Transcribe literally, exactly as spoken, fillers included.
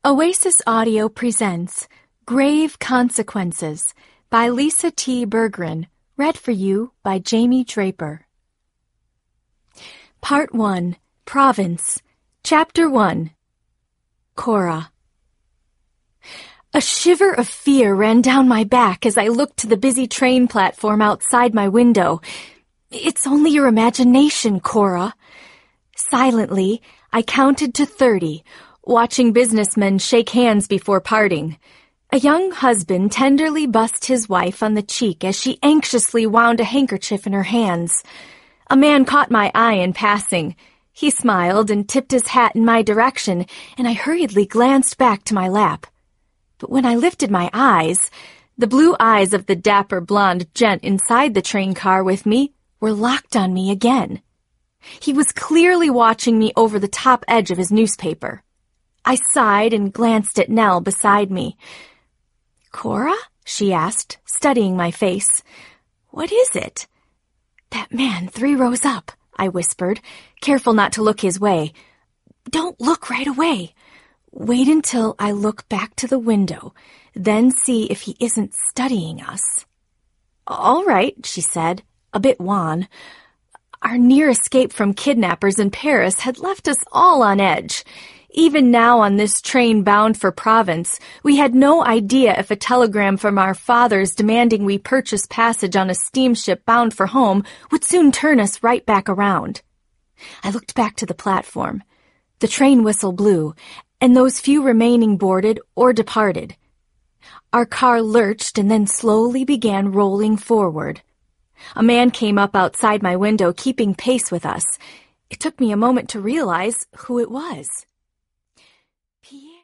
Oasis Audio presents Grave Consequences by Lisa T. Berggren, read for you by Jamie Draper. Part one, Province, Chapter one. Cora. A shiver of fear ran down my back as I looked to the busy train platform outside my window. It's only your imagination, Cora. Silently, I counted to thirty, watching businessmen shake hands before parting. A young husband tenderly bussed his wife on the cheek as she anxiously wound a handkerchief in her hands. A man caught my eye in passing. He smiled and tipped his hat in my direction, and I hurriedly glanced back to my lap. But when I lifted my eyes, the blue eyes of the dapper blonde gent inside the train car with me were locked on me again. He was clearly watching me over the top edge of his newspaper. I sighed and glanced at Nell beside me. "Cora?" she asked, studying my face. "What is it?" "That man three rows up," I whispered, careful not to look his way. "Don't look right away. Wait until I look back to the window, then see if he isn't studying us." "All right," she said, a bit wan. Our near escape from kidnappers in Paris had left us all on edge. Even now on this train bound for Province, we had no idea if a telegram from our fathers demanding we purchase passage on a steamship bound for home would soon turn us right back around. I looked back to the platform. The train whistle blew, and those few remaining boarded or departed. Our car lurched and then slowly began rolling forward. A man came up outside my window, keeping pace with us. It took me a moment to realize who it was.